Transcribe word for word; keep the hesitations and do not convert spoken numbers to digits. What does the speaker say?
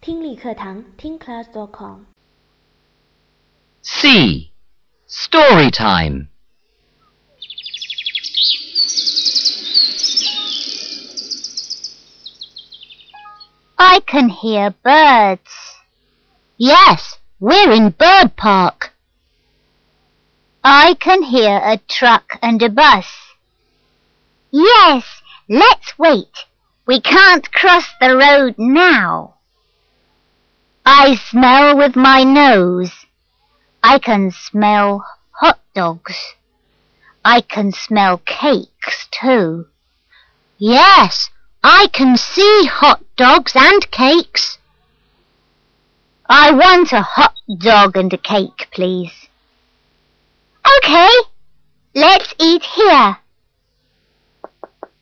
听力课堂听 class dot com。 C. Story time. I can hear birds. Yes, we're in Bird Park. I can hear a truck and a bus. Yes, let's wait. We can't cross the road now. I smell with my nose. I can smell hot dogs. I can smell cakes too. Yes, I can see hot dogs and cakes. I want a hot dog and a cake, please. Okay, let's eat here.